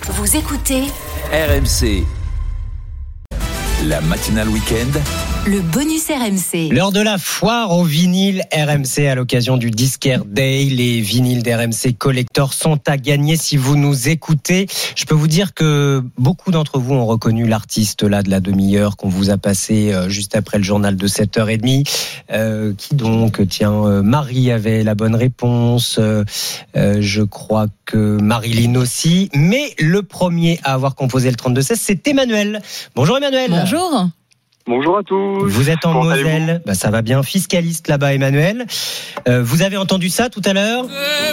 Vous écoutez RMC. La matinale week-end. Le bonus RMC. L'heure de la foire au vinyle RMC à l'occasion du Disquaire Day. Les vinyles d'RMC Collector sont à gagner si vous nous écoutez. Je peux vous dire que beaucoup d'entre vous ont reconnu l'artiste là de la demi-heure qu'on vous a passé juste après le journal de 7h30. Qui donc? Tiens, Marie avait la bonne réponse. Je crois que Marilyn aussi. Mais le premier à avoir composé le 32-16, c'est Emmanuel. Bonjour Emmanuel. Bonjour. Bonjour à tous. Vous êtes en Moselle, ça va bien, fiscaliste là-bas Emmanuel. Vous avez entendu ça tout à l'heure?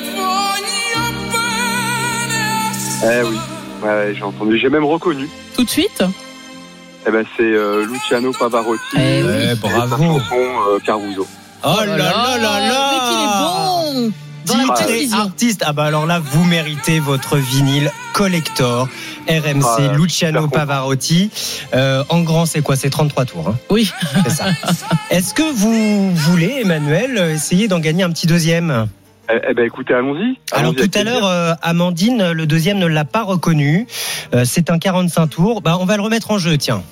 Oui, j'ai entendu, j'ai même reconnu. Tout de suite? C'est Luciano Pavarotti. Oui. Bravo. Sa chanson Caruso. Oh là là là là. Mais qu'il est bon. Titre et artiste. Alors là, vous méritez votre vinyle collector RMC Luciano Pavarotti. En grand, c'est quoi? C'est 33 tours. Hein. Oui. C'est ça. Est-ce que vous voulez, Emmanuel, essayer d'en gagner un petit deuxième? Écoutez, allons-y. Alors tout à l'heure, Amandine, le deuxième ne l'a pas reconnu. C'est un 45 tours. On va le remettre en jeu, tiens.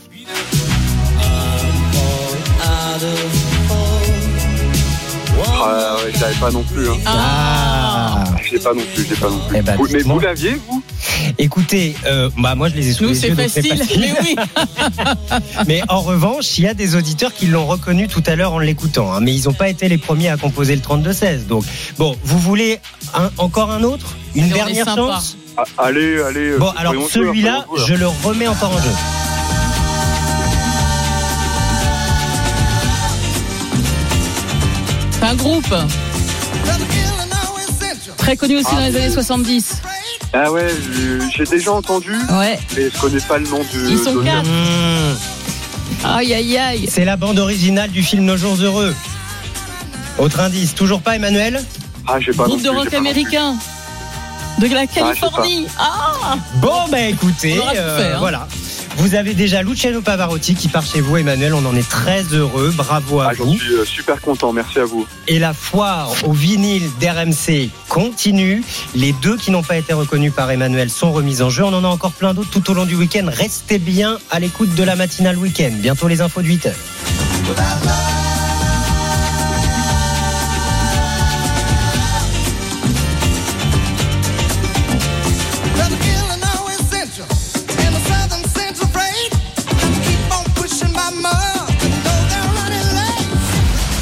Je l'avais pas non plus. Je l'ai pas non plus. Mais vous l'aviez, vous? Écoutez, moi je les ai sous les yeux. Nous, c'est facile. Mais oui. Mais en revanche, il y a des auditeurs qui l'ont reconnu tout à l'heure en l'écoutant. Mais ils n'ont pas été les premiers à composer le 32-16. Donc, bon, vous voulez encore un autre? Une dernière chance? Allez. Bon, alors celui-là, je le remets encore en jeu. C'est un groupe très connu aussi dans les années 70. Ah ouais, j'ai déjà entendu, mais je connais pas le nom de... Ils sont 4. Aïe. C'est la bande originale du film Nos Jours Heureux. Autre indice, toujours pas Emmanuel? J'ai pas. Groupe de rock américain de la Californie. Bon, écoutez, voilà. Vous avez déjà Luciano Pavarotti qui part chez vous, Emmanuel. On en est très heureux. Bravo à vous. Je suis super content. Merci à vous. Et la foire au vinyle d'RMC continue. Les deux qui n'ont pas été reconnus par Emmanuel sont remis en jeu. On en a encore plein d'autres tout au long du week-end. Restez bien à l'écoute de la matinale week-end. Bientôt les infos de 8h.